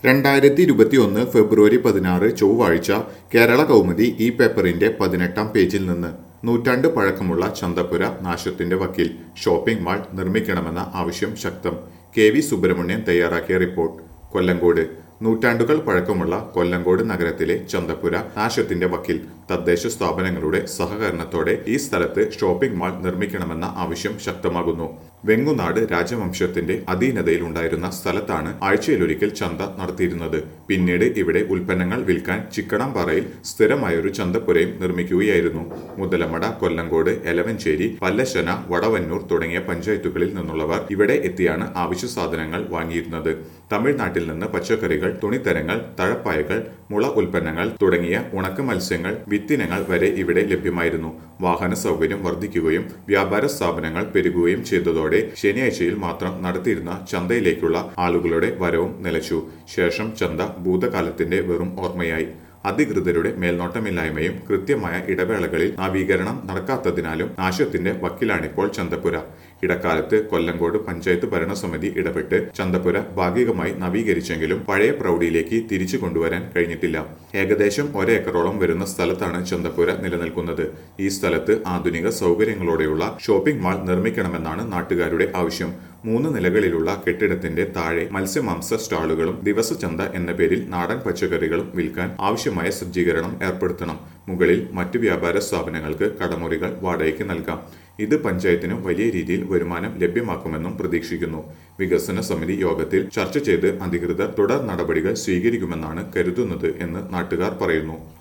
2021 ഫെബ്രുവരി 16 ചൊവ്വാഴ്ച കേരള കൗമുദി ഈ പേപ്പറിന്റെ 18-ാം പേജിൽ നിന്ന് നൂറ്റാണ്ട് പഴക്കമുള്ള ചന്തപ്പുര നാശത്തിന്റെ വക്കിൽ ഷോപ്പിംഗ് മാൾ നിർമ്മിക്കണമെന്ന ആവശ്യം ശക്തം. കെ.വി. സുബ്രഹ്മണ്യൻ തയ്യാറാക്കിയ റിപ്പോർട്ട്. കൊല്ലങ്കോട്. നൂറ്റാണ്ടുകൾ പഴക്കമുള്ള കൊല്ലങ്കോട് നഗരത്തിലെ ചന്തപ്പുര നാശത്തിന്റെ വക്കിൽ. തദ്ദേശ സ്ഥാപനങ്ങളുടെ സഹകരണത്തോടെ ഈ സ്ഥലത്ത് ഷോപ്പിംഗ് മാൾ നിർമ്മിക്കണമെന്ന ആവശ്യം ശക്തമാകുന്നു. വെങ്ങുനാട് രാജവംശത്തിന്റെ അധീനതയിലുണ്ടായിരുന്ന സ്ഥലത്താണ് ആഴ്ചയിലൊരിക്കൽ ചന്ത നടത്തിയിരുന്നത്. പിന്നീട് ഇവിടെ ഉൽപ്പന്നങ്ങൾ വിൽക്കാൻ ചിക്കണാംപാറയിൽ സ്ഥിരമായൊരു ചന്തപ്പുരയും നിർമ്മിക്കുകയായിരുന്നു. മുതലമട, കൊല്ലങ്കോട്, എലവഞ്ചേരി, പല്ലശന, വടവന്നൂർ തുടങ്ങിയ പഞ്ചായത്തുകളിൽ നിന്നുള്ളവർ ഇവിടെ എത്തിയാണ് ആവശ്യ സാധനങ്ങൾ വാങ്ങിയിരുന്നത്. തമിഴ്നാട്ടിൽ നിന്ന് പച്ചക്കറികൾ, തുണിത്തരങ്ങൾ, തഴപ്പായകൾ, മുള ഉൽപ്പന്നങ്ങൾ തുടങ്ങിയ ഉണക്ക മത്സ്യങ്ങൾ, വിത്തിനങ്ങൾ വരെ ഇവിടെ ലഭ്യമായിരുന്നു. വാഹന സൗകര്യം വർദ്ധിക്കുകയും വ്യാപാര സ്ഥാപനങ്ങൾ പെരുകുകയും ചെയ്തതോടെ ശനിയാഴ്ചയിൽ മാത്രം നടത്തിയിരുന്ന ചന്തയിലേക്കുള്ള ആളുകളുടെ വരവും നിലച്ചു. ശേഷം ചന്ത ഭൂതകാലത്തിന്റെ വെറും ഓർമ്മയായി. അധികൃതരുടെ മേൽനോട്ടമില്ലായ്മയും കൃത്യമായ ഇടവേളകളിൽ നവീകരണം നടക്കാത്തതിനാലും നാശത്തിന്റെ വക്കിലാണിപ്പോൾ ചന്തപ്പുര. ഇടക്കാലത്ത് കൊല്ലങ്കോട് പഞ്ചായത്ത് ഭരണസമിതി ഇടപെട്ട് ചന്തപ്പുര ഭാഗികമായി നവീകരിച്ചെങ്കിലും പഴയ പ്രൗഢിയിലേക്ക് തിരിച്ചു കൊണ്ടുവരാൻ കഴിഞ്ഞിട്ടില്ല. ഏകദേശം 1 ഏക്കറോളം വരുന്ന സ്ഥലത്താണ് ചന്തപ്പുര നിലനിൽക്കുന്നത്. ഈ സ്ഥലത്ത് ആധുനിക സൗകര്യങ്ങളോടെയുള്ള ഷോപ്പിംഗ് മാൾ നിർമ്മിക്കണമെന്നാണ് നാട്ടുകാരുടെ ആവശ്യം. 3 നിലകളിലുള്ള കെട്ടിടത്തിന്റെ താഴെ മത്സ്യമാംസ സ്റ്റാളുകളും ദിവസചന്ത എന്ന പേരിൽ നാടൻ പച്ചക്കറികളും വിൽക്കാൻ ആവശ്യമായ സജ്ജീകരണം ഏർപ്പെടുത്തണം. മുകളിൽ മറ്റു വ്യാപാര സ്ഥാപനങ്ങൾക്ക് കടമുറികൾ വാടകയ്ക്ക് നൽകാം. ഇത് പഞ്ചായത്തിന് വലിയ രീതിയിൽ വരുമാനം ലഭ്യമാക്കുമെന്നും പ്രതീക്ഷിക്കുന്നു. വികസന സമിതി യോഗത്തിൽ ചർച്ച ചെയ്ത് അധികൃതർ തുടർ നടപടികൾ സ്വീകരിക്കുമെന്നാണ് കരുതുന്നത് എന്ന് നാട്ടുകാർ പറയുന്നു.